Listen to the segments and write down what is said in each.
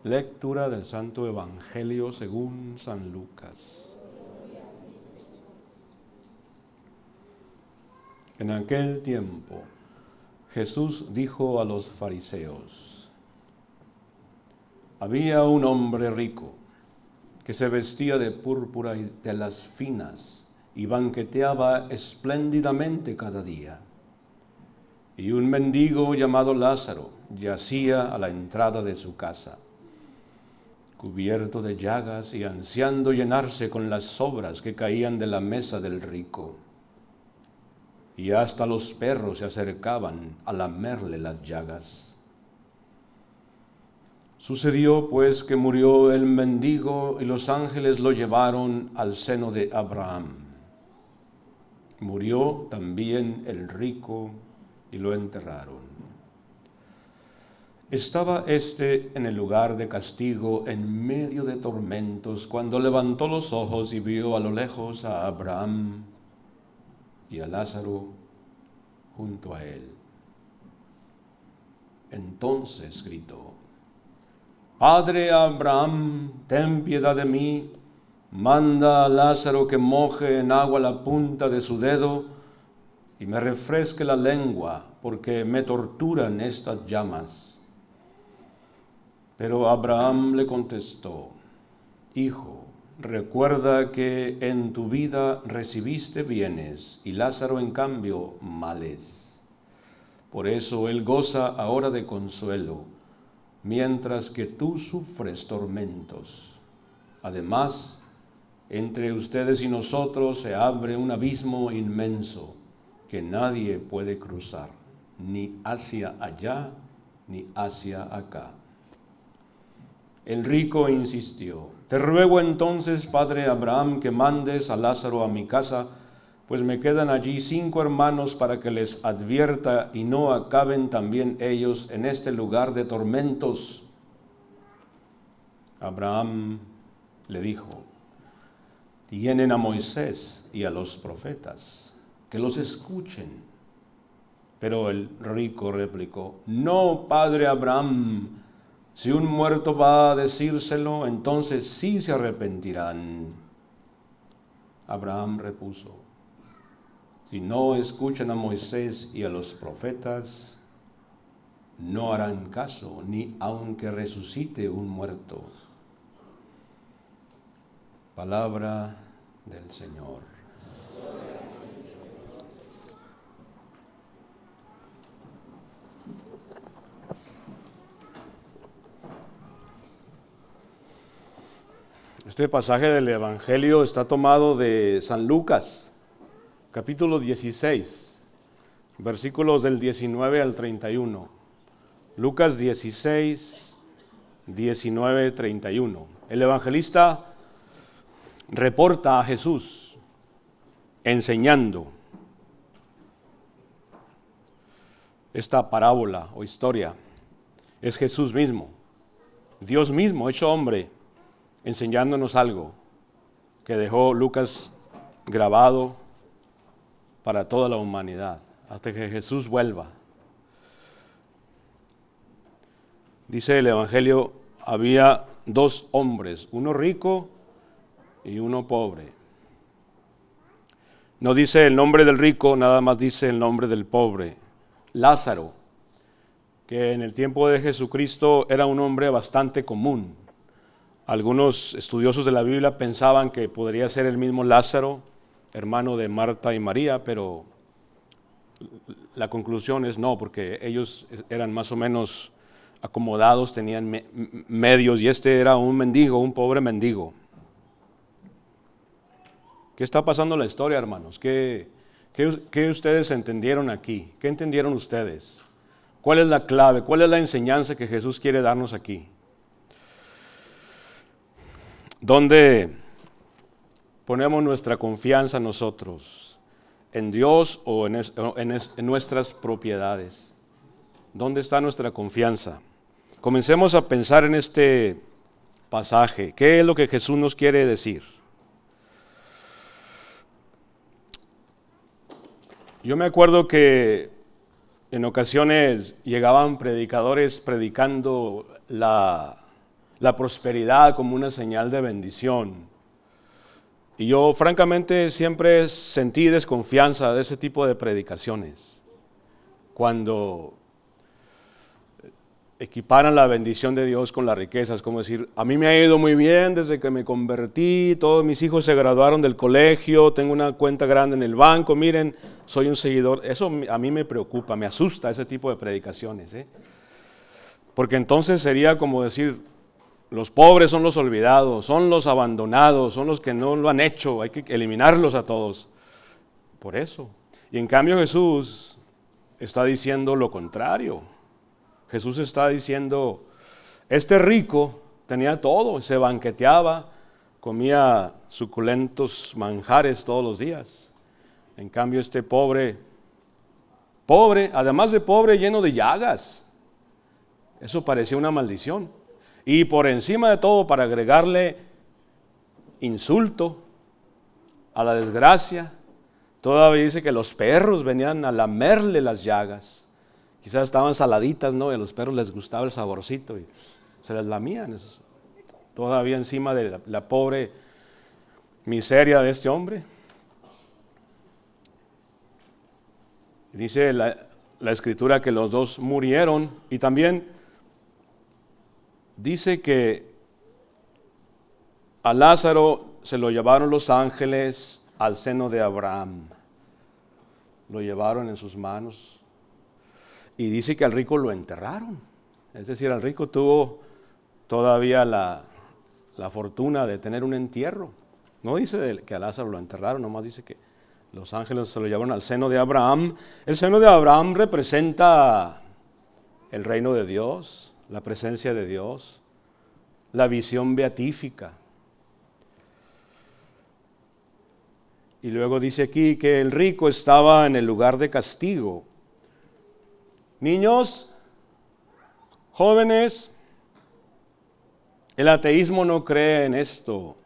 Lectura del Santo Evangelio según San Lucas. En aquel tiempo, Jesús dijo a los fariseos: había un hombre rico que se vestía de púrpura y telas finas y banqueteaba espléndidamente cada día. Y un mendigo llamado Lázaro yacía a la entrada de su casa, cubierto de llagas y ansiando llenarse con las sobras que caían de la mesa del rico. Y hasta los perros se acercaban a lamerle las llagas. Sucedió pues que murió el mendigo y los ángeles lo llevaron al seno de Abraham. Murió también el rico y lo enterraron. Estaba éste en el lugar de castigo en medio de tormentos, cuando levantó los ojos y vio a lo lejos a Abraham y a Lázaro junto a él. Entonces gritó: Padre Abraham, ten piedad de mí, manda a Lázaro que moje en agua la punta de su dedo y me refresque la lengua, porque me torturan estas llamas. Pero Abraham le contestó: Hijo, recuerda que en tu vida recibiste bienes y Lázaro en cambio males. Por eso él goza ahora de consuelo, mientras que tú sufres tormentos. Además, entre ustedes y nosotros se abre un abismo inmenso que nadie puede cruzar, ni hacia allá ni hacia acá. El rico insistió: Te ruego entonces, padre Abraham, que mandes a Lázaro a mi casa, pues me quedan allí 5 hermanos para que les advierta y no acaben también ellos en este lugar de tormentos. Abraham le dijo: Tienen a Moisés y a los profetas, que los escuchen. Pero el rico replicó: No, padre Abraham, si un muerto va a decírselo, entonces sí se arrepentirán. Abraham repuso: Si no escuchan a Moisés y a los profetas, no harán caso, ni aunque resucite un muerto. Palabra del Señor. Este pasaje del Evangelio está tomado de San Lucas, capítulo 16, versículos del 19 al 31. Lucas 16, 19, 31. El evangelista reporta a Jesús enseñando esta parábola o historia. Es Jesús mismo, Dios mismo, hecho hombre, enseñándonos algo que dejó Lucas grabado para toda la humanidad, hasta que Jesús vuelva. Dice el Evangelio: había 2 hombres, uno rico y uno pobre. No dice el nombre del rico, nada más dice el nombre del pobre. Lázaro, que en el tiempo de Jesucristo era un hombre bastante común. Algunos estudiosos de la Biblia pensaban que podría ser el mismo Lázaro, hermano de Marta y María, pero la conclusión es no, porque ellos eran más o menos acomodados, tenían medios, y este era un mendigo, un pobre mendigo. ¿Qué está pasando en la historia, hermanos? ¿Qué ustedes entendieron aquí? ¿Qué entendieron ustedes? ¿Cuál es la clave? ¿Cuál es la enseñanza que Jesús quiere darnos aquí? ¿Dónde ponemos nuestra confianza nosotros? ¿En Dios o en nuestras propiedades? ¿Dónde está nuestra confianza? Comencemos a pensar en este pasaje. ¿Qué es lo que Jesús nos quiere decir? Yo me acuerdo que en ocasiones llegaban predicadores predicando la la prosperidad como una señal de bendición. Y yo francamente siempre sentí desconfianza de ese tipo de predicaciones. Cuando equiparan la bendición de Dios con las riquezas, como decir, a mí me ha ido muy bien desde que me convertí, todos mis hijos se graduaron del colegio, tengo una cuenta grande en el banco, miren, soy un seguidor. Eso a mí me preocupa, me asusta ese tipo de predicaciones, porque entonces sería como decir, los pobres son los olvidados, son los abandonados, son los que no lo han hecho, hay que eliminarlos a todos. Por eso. Y en cambio Jesús está diciendo lo contrario. Jesús está diciendo, este rico tenía todo, se banqueteaba, comía suculentos manjares todos los días. En cambio este pobre, además de pobre, lleno de llagas. Eso parecía una maldición. Y por encima de todo, para agregarle insulto a la desgracia, todavía dice que los perros venían a lamerle las llagas. Quizás estaban saladitas, ¿no? Y a los perros les gustaba el saborcito y se les lamían. Todavía encima de la pobre miseria de este hombre. Dice la Escritura que los dos murieron y también dice que a Lázaro se lo llevaron los ángeles al seno de Abraham. Lo llevaron en sus manos. Y dice que al rico lo enterraron. Es decir, al rico tuvo todavía la fortuna de tener un entierro. No dice que a Lázaro lo enterraron, nomás dice que los ángeles se lo llevaron al seno de Abraham. El seno de Abraham representa el reino de Dios, la presencia de Dios, la visión beatífica. Y luego dice aquí que el rico estaba en el lugar de castigo. Niños, jóvenes, el ateísmo no cree en esto.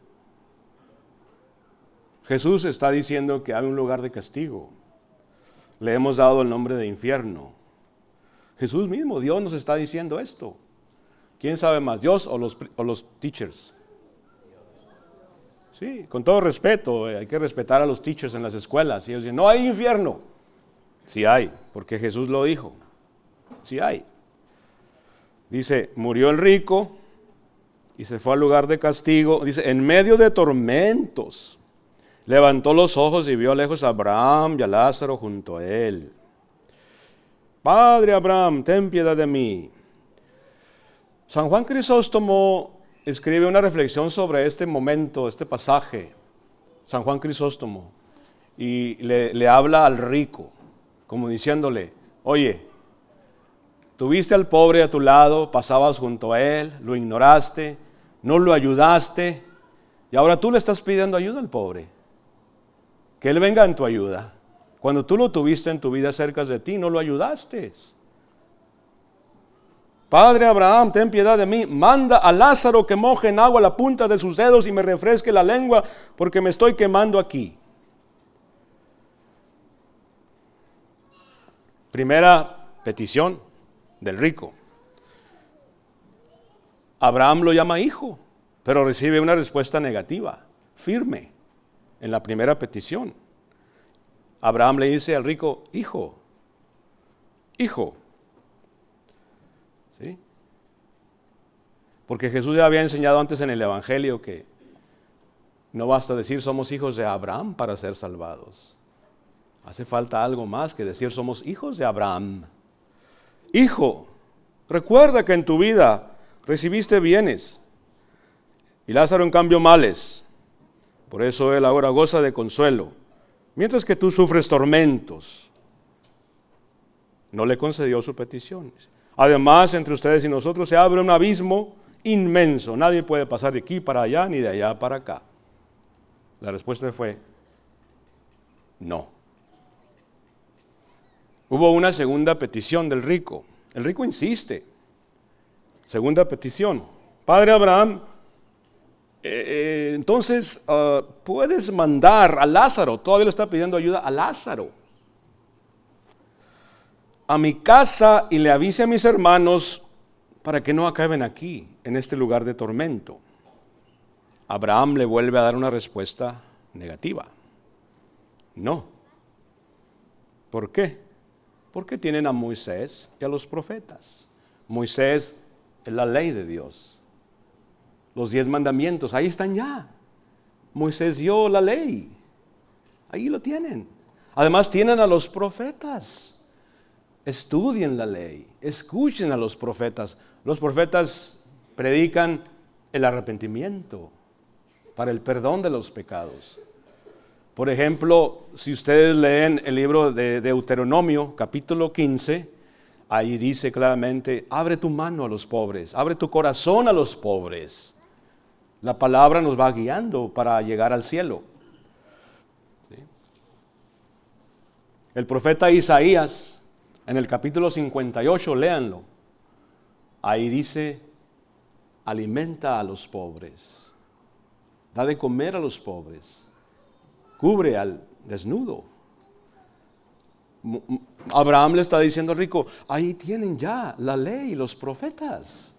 Jesús está diciendo que hay un lugar de castigo. Le hemos dado el nombre de infierno. Jesús mismo, Dios nos está diciendo esto. ¿Quién sabe más, Dios o los teachers? Sí, con todo respeto, hay que respetar a los teachers en las escuelas. Y ellos dicen, no hay infierno. Sí hay, porque Jesús lo dijo. Sí hay. Dice, murió el rico y se fue al lugar de castigo. Dice, en medio de tormentos, levantó los ojos y vio lejos a Abraham y a Lázaro junto a él. Padre Abraham, ten piedad de mí. San Juan Crisóstomo escribe una reflexión sobre este momento, este pasaje. San Juan Crisóstomo. Y le habla al rico, como diciéndole, oye, tuviste al pobre a tu lado, pasabas junto a él, lo ignoraste, no lo ayudaste, y ahora tú le estás pidiendo ayuda al pobre. Que él venga en tu ayuda. Cuando tú lo tuviste en tu vida cerca de ti, no lo ayudaste. Padre Abraham, ten piedad de mí, manda a Lázaro que moje en agua la punta de sus dedos y me refresque la lengua, porque me estoy quemando aquí. Primera petición del rico. Abraham lo llama hijo, pero recibe una respuesta negativa, firme, en la primera petición. Abraham le dice al rico, hijo. ¿Sí? Porque Jesús ya había enseñado antes en el Evangelio que no basta decir somos hijos de Abraham para ser salvados. Hace falta algo más que decir somos hijos de Abraham. Hijo, recuerda que en tu vida recibiste bienes y Lázaro en cambio males. Por eso él ahora goza de consuelo, mientras que tú sufres tormentos. No le concedió su petición. Además, entre ustedes y nosotros se abre un abismo inmenso. Nadie puede pasar de aquí para allá ni de allá para acá. La respuesta fue no. Hubo una segunda petición del rico. El rico insiste. Segunda petición. Padre Abraham, entonces puedes mandar a Lázaro, todavía le está pidiendo ayuda a Lázaro, a mi casa y le avise a mis hermanos para que no acaben aquí, en este lugar de tormento. Abraham le vuelve a dar una respuesta negativa. No. ¿Por qué? Porque tienen a Moisés y a los profetas. Moisés es la ley de Dios. Los 10 mandamientos, ahí están ya. Moisés dio la ley. Ahí lo tienen. Además tienen a los profetas. Estudien la ley, escuchen a los profetas. Los profetas predican el arrepentimiento para el perdón de los pecados. Por ejemplo, si ustedes leen el libro de Deuteronomio, capítulo 15, ahí dice claramente, abre tu mano a los pobres, abre tu corazón a los pobres. La palabra nos va guiando para llegar al cielo. ¿Sí? El profeta Isaías, en el capítulo 58, léanlo. Ahí dice, alimenta a los pobres, da de comer a los pobres, cubre al desnudo. Abraham le está diciendo al rico, ahí tienen ya la ley, los profetas.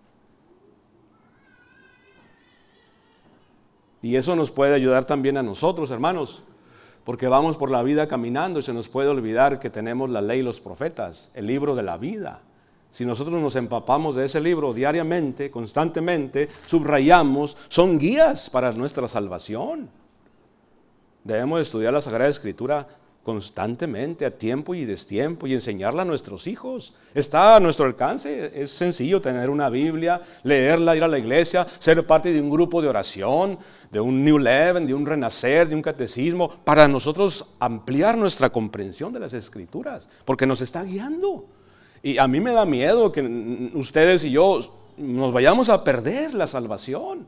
Y eso nos puede ayudar también a nosotros, hermanos, porque vamos por la vida caminando y se nos puede olvidar que tenemos la ley y los profetas, el libro de la vida. Si nosotros nos empapamos de ese libro diariamente, constantemente, subrayamos, son guías para nuestra salvación. Debemos estudiar la Sagrada Escritura constantemente, a tiempo y destiempo, y enseñarla a nuestros hijos. Está a nuestro alcance, es sencillo tener una Biblia, leerla, ir a la iglesia, ser parte de un grupo de oración, de un New Leven, de un renacer, de un catecismo, para nosotros ampliar nuestra comprensión de las Escrituras, porque nos está guiando. Y a mí me da miedo que ustedes y yo nos vayamos a perder la salvación.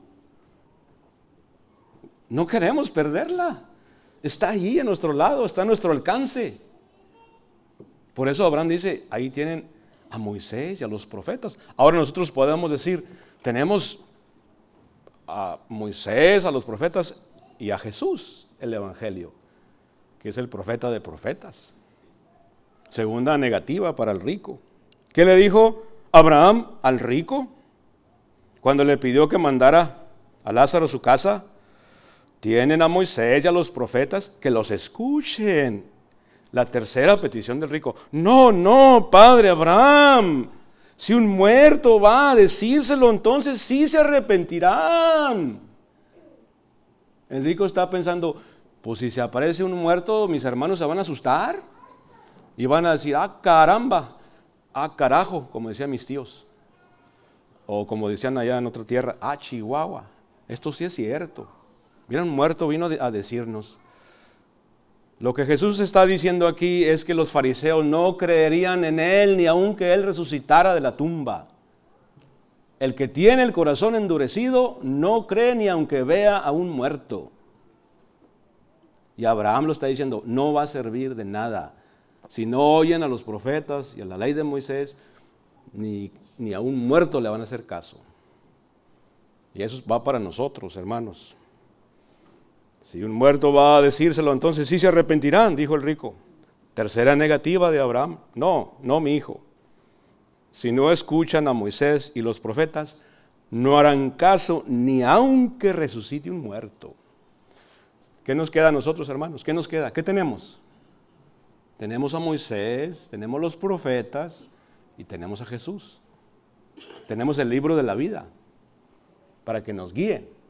No queremos perderla. Está allí a nuestro lado, está a nuestro alcance. Por eso Abraham dice, ahí tienen a Moisés y a los profetas. Ahora nosotros podemos decir, tenemos a Moisés, a los profetas y a Jesús, el Evangelio, que es el profeta de profetas. Segunda negativa para el rico. ¿Qué le dijo Abraham al rico cuando le pidió que mandara a Lázaro a su casa? Tienen a Moisés y a los profetas, que los escuchen. La tercera petición del rico. No, padre Abraham. Si un muerto va a decírselo, entonces sí se arrepentirán. El rico está pensando, pues si se aparece un muerto, mis hermanos se van a asustar. Y van a decir, caramba, carajo, como decían mis tíos. O como decían allá en otra tierra, Chihuahua. Esto sí es cierto. Mira, un muerto vino a decirnos. Lo que Jesús está diciendo aquí es que los fariseos no creerían en Él ni aunque Él resucitara de la tumba. El que tiene el corazón endurecido no cree ni aunque vea a un muerto. Y Abraham lo está diciendo, no va a servir de nada. Si no oyen a los profetas y a la ley de Moisés, ni a un muerto le van a hacer caso. Y eso va para nosotros, hermanos. Si un muerto va a decírselo, entonces sí se arrepentirán, dijo el rico. Tercera negativa de Abraham. No, mi hijo. Si no escuchan a Moisés y los profetas, no harán caso ni aunque resucite un muerto. ¿Qué nos queda a nosotros, hermanos? ¿Qué nos queda? ¿Qué tenemos? Tenemos a Moisés, tenemos los profetas y tenemos a Jesús. Tenemos el libro de la vida para que nos guíe.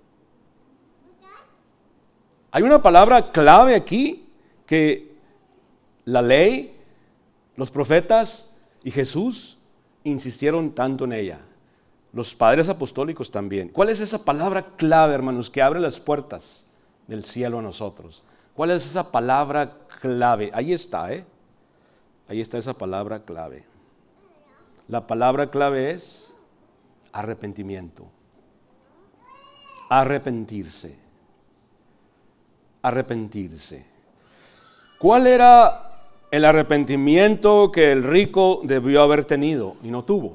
Hay una palabra clave aquí que la ley, los profetas y Jesús insistieron tanto en ella. Los padres apostólicos también. ¿Cuál es esa palabra clave, hermanos, que abre las puertas del cielo a nosotros? ¿Cuál es esa palabra clave? Ahí está, Ahí está esa palabra clave. La palabra clave es arrepentimiento. Arrepentirse. Arrepentirse. ¿Cuál era el arrepentimiento que el rico debió haber tenido y no tuvo?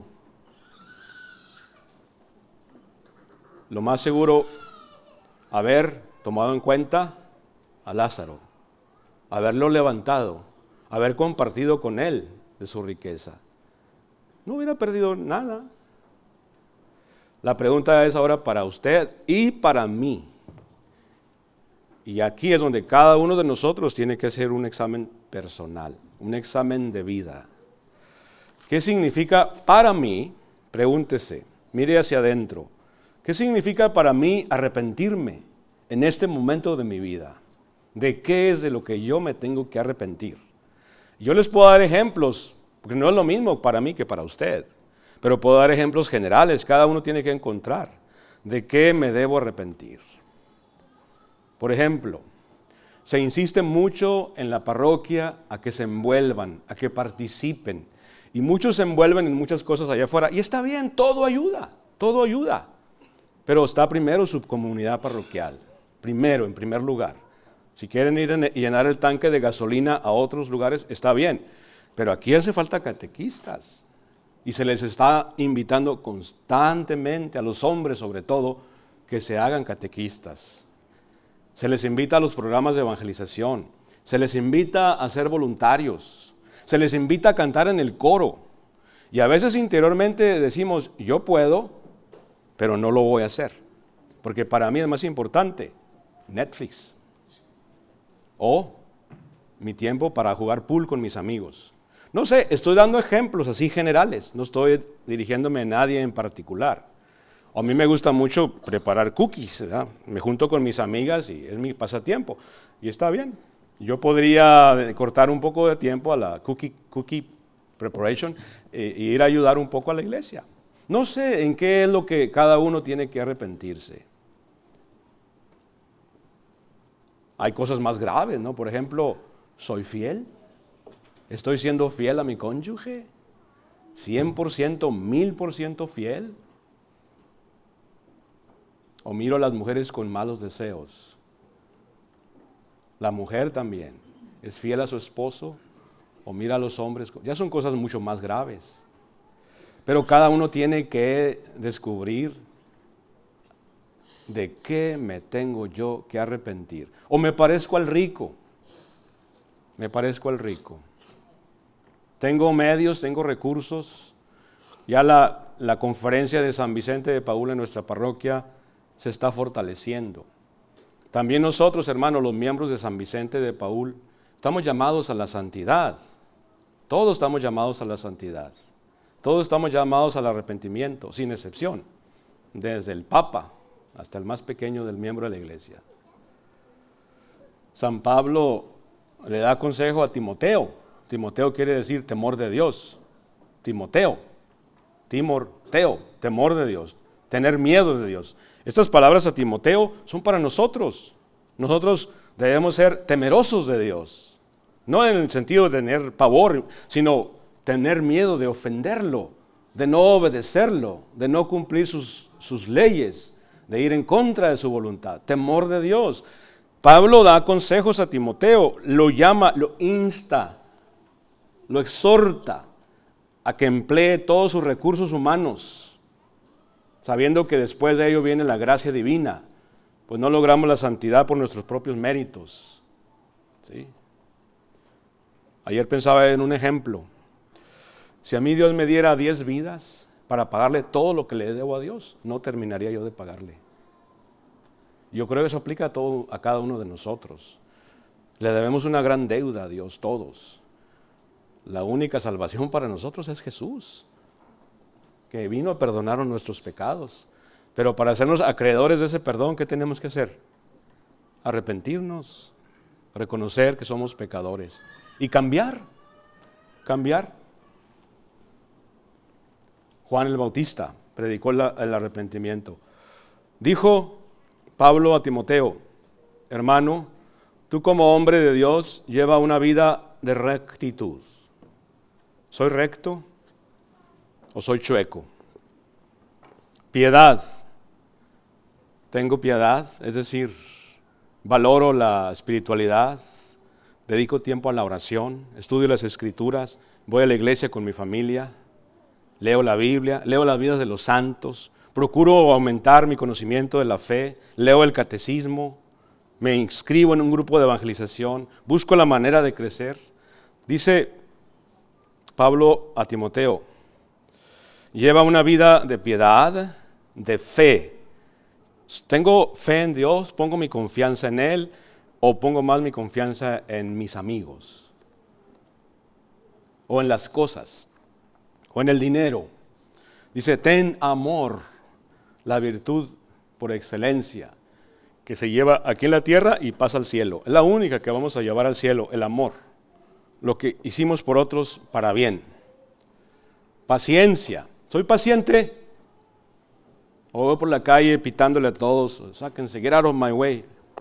Lo más seguro, haber tomado en cuenta a Lázaro, haberlo levantado, haber compartido con él de su riqueza. No hubiera perdido nada. La pregunta es ahora para usted y para mí. Y aquí es donde cada uno de nosotros tiene que hacer un examen personal, un examen de vida. ¿Qué significa para mí? Pregúntese, mire hacia adentro. ¿Qué significa para mí arrepentirme en este momento de mi vida? ¿De qué es de lo que yo me tengo que arrepentir? Yo les puedo dar ejemplos, porque no es lo mismo para mí que para usted, pero puedo dar ejemplos generales. Cada uno tiene que encontrar de qué me debo arrepentir. Por ejemplo, se insiste mucho en la parroquia a que se envuelvan, a que participen. Y muchos se envuelven en muchas cosas allá afuera. Y está bien, todo ayuda, todo ayuda. Pero está primero su comunidad parroquial, en primer lugar. Si quieren ir y llenar el tanque de gasolina a otros lugares, está bien. Pero aquí hace falta catequistas. Y se les está invitando constantemente, a los hombres sobre todo, que se hagan catequistas. Se les invita a los programas de evangelización. Se les invita a ser voluntarios. Se les invita a cantar en el coro. Y a veces interiormente decimos, yo puedo, pero no lo voy a hacer. Porque para mí es más importante Netflix. O mi tiempo para jugar pool con mis amigos. No sé, estoy dando ejemplos así generales. No estoy dirigiéndome a nadie en particular. A mí me gusta mucho preparar cookies, ¿verdad? Me junto con mis amigas y es mi pasatiempo. Y está bien. Yo podría cortar un poco de tiempo a la cookie preparation e ir a ayudar un poco a la iglesia. No sé en qué es lo que cada uno tiene que arrepentirse. Hay cosas más graves, ¿no? Por ejemplo, ¿soy fiel? ¿Estoy siendo fiel a mi cónyuge? ¿100%, 1000% fiel? ¿O miro a las mujeres con malos deseos? La mujer también es fiel a su esposo o mira a los hombres. Ya son cosas mucho más graves. Pero cada uno tiene que descubrir de qué me tengo yo que arrepentir. O me parezco al rico. Me parezco al rico. Tengo medios, tengo recursos. Ya la conferencia de San Vicente de Paúl en nuestra parroquia se está fortaleciendo. También nosotros, hermanos, los miembros de San Vicente de Paúl, estamos llamados a la santidad. Todos estamos llamados a la santidad. Todos estamos llamados al arrepentimiento, sin excepción, desde el Papa hasta el más pequeño del miembro de la iglesia. San Pablo le da consejo a Timoteo. Timoteo quiere decir temor de Dios. Timoteo, temor de Dios, tener miedo de Dios. Estas palabras a Timoteo son para nosotros. Nosotros debemos ser temerosos de Dios. No en el sentido de tener pavor, sino tener miedo de ofenderlo, de no obedecerlo, de no cumplir sus leyes, de ir en contra de su voluntad. Temor de Dios. Pablo da consejos a Timoteo, lo llama, lo insta, lo exhorta a que emplee todos sus recursos humanos, sabiendo que después de ello viene la gracia divina, pues no logramos la santidad por nuestros propios méritos. ¿Sí? Ayer pensaba en un ejemplo. Si a mí Dios me diera 10 vidas para pagarle todo lo que le debo a Dios, no terminaría yo de pagarle. Yo creo que eso aplica a cada uno de nosotros. Le debemos una gran deuda a Dios, todos. La única salvación para nosotros es Jesús, que vino a perdonar nuestros pecados. Pero para hacernos acreedores de ese perdón, ¿qué tenemos que hacer? Arrepentirnos, reconocer que somos pecadores y cambiar. Juan el Bautista predicó el arrepentimiento. Dijo Pablo a Timoteo, hermano, tú como hombre de Dios lleva una vida de rectitud. ¿Soy recto o soy chueco? Piedad. Tengo piedad, es decir, valoro la espiritualidad, dedico tiempo a la oración, estudio las escrituras, voy a la iglesia con mi familia, leo la Biblia, leo las vidas de los santos, procuro aumentar mi conocimiento de la fe, leo el catecismo, me inscribo en un grupo de evangelización, busco la manera de crecer. Dice Pablo a Timoteo, lleva una vida de piedad, de fe. ¿Tengo fe en Dios? ¿Pongo mi confianza en Él? ¿O pongo más mi confianza en mis amigos? ¿O en las cosas? ¿O en el dinero? Dice, ten amor, la virtud por excelencia, que se lleva aquí en la tierra y pasa al cielo. Es la única que vamos a llevar al cielo, el amor. Lo que hicimos por otros para bien. Paciencia. ¿Soy paciente? O voy por la calle pitándole a todos, sáquense, get out of my way.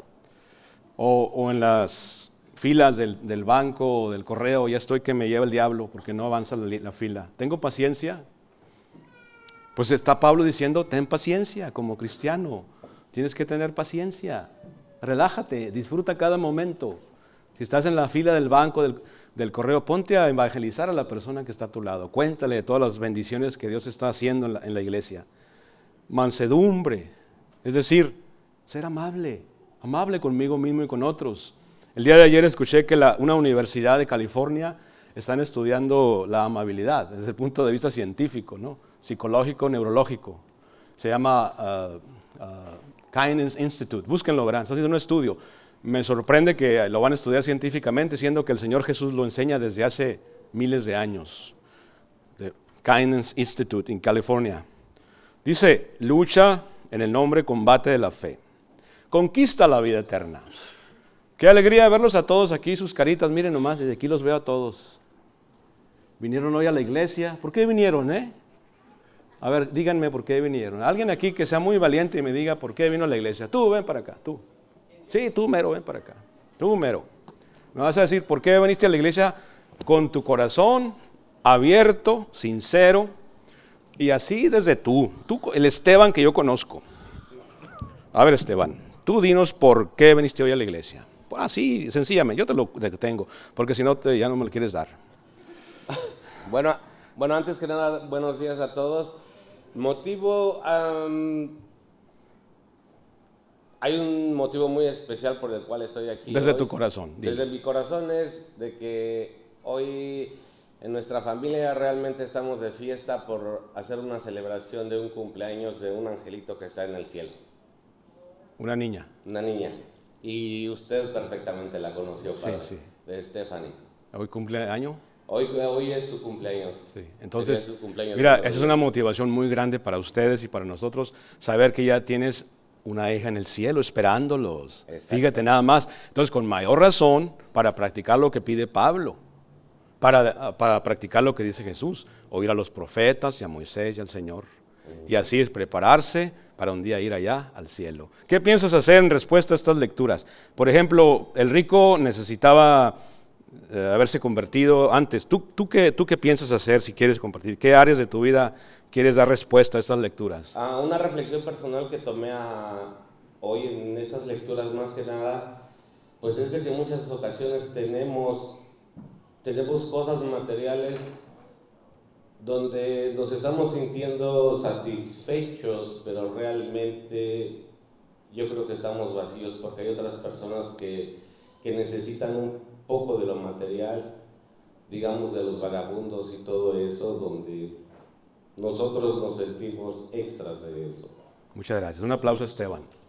O en las filas del banco o del correo, ya estoy que me lleva el diablo porque no avanza la fila. ¿Tengo paciencia? Pues está Pablo diciendo, ten paciencia como cristiano. Tienes que tener paciencia. Relájate, disfruta cada momento. Si estás en la fila del banco, del correo, ponte a evangelizar a la persona que está a tu lado. Cuéntale de todas las bendiciones que Dios está haciendo en la iglesia. Mansedumbre, es decir, ser amable conmigo mismo y con otros. El día de ayer escuché que una universidad de California están estudiando la amabilidad desde el punto de vista científico, ¿no? Psicológico, neurológico. Se llama Kindness Institute. Búsquenlo, verán, está haciendo un estudio. Me sorprende que lo van a estudiar científicamente, siendo que el Señor Jesús lo enseña desde hace miles de años. The Kindness Institute en California. Dice, lucha en el nombre, combate de la fe. Conquista la vida eterna. Qué alegría verlos a todos aquí, sus caritas, miren nomás, desde aquí los veo a todos. Vinieron hoy a la iglesia. ¿Por qué vinieron, A ver, díganme por qué vinieron. Alguien aquí que sea muy valiente y me diga por qué vino a la iglesia. Tú, ven para acá, tú. Sí, tú mero, ven para acá. Tú mero. Me vas a decir por qué viniste a la iglesia con tu corazón abierto, sincero, y así desde tú, el Esteban que yo conozco. A ver, Esteban, tú dinos por qué viniste hoy a la iglesia. Así, sencillamente, yo te lo tengo, porque si no, ya no me lo quieres dar. Bueno, antes que nada, buenos días a todos. Motivo, hay un motivo muy especial por el cual estoy aquí. Desde hoy. Tu corazón. Dile. Desde mi corazón es de que hoy en nuestra familia realmente estamos de fiesta por hacer una celebración de un cumpleaños de un angelito que está en el cielo. Una niña. Una niña. Y usted perfectamente la conoció, padre, sí. De Stephanie. ¿Hoy cumpleaños? Hoy es su cumpleaños. Sí. Entonces, su cumpleaños, mira, esa es una motivación muy grande para ustedes y para nosotros, saber que ya tienes una hija en el cielo esperándolos. Exacto. Fíjate nada más. Entonces, con mayor razón, para practicar lo que pide Pablo, para practicar lo que dice Jesús, oír a los profetas y a Moisés y al Señor. Y así es prepararse para un día ir allá al cielo. ¿Qué piensas hacer en respuesta a estas lecturas? Por ejemplo, el rico necesitaba haberse convertido antes. ¿Tú qué piensas hacer si quieres compartir? ¿Qué áreas de tu vida quieres dar respuesta a estas lecturas? Una reflexión personal que tomé hoy en estas lecturas más que nada, pues es de que en muchas ocasiones tenemos cosas materiales donde nos estamos sintiendo satisfechos, pero realmente yo creo que estamos vacíos porque hay otras personas que necesitan un poco de lo material, digamos de los vagabundos y todo eso, donde nosotros nos sentimos extras de eso. Muchas gracias. Un aplauso a Esteban.